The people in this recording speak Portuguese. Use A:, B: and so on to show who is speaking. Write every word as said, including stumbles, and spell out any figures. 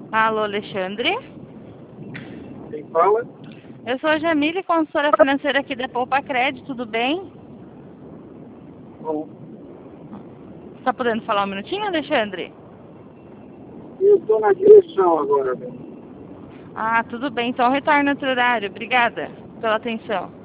A: Alô, Alexandre?
B: Quem fala?
A: Eu sou a Jamile, consultora financeira aqui da Poupa Crédito, tudo bem?
B: Bom,
A: Tá podendo falar um minutinho, Alexandre?
B: eu estou na direção agora, velho.
A: Ah, tudo bem, então retorna outro horário. Obrigada pela atenção.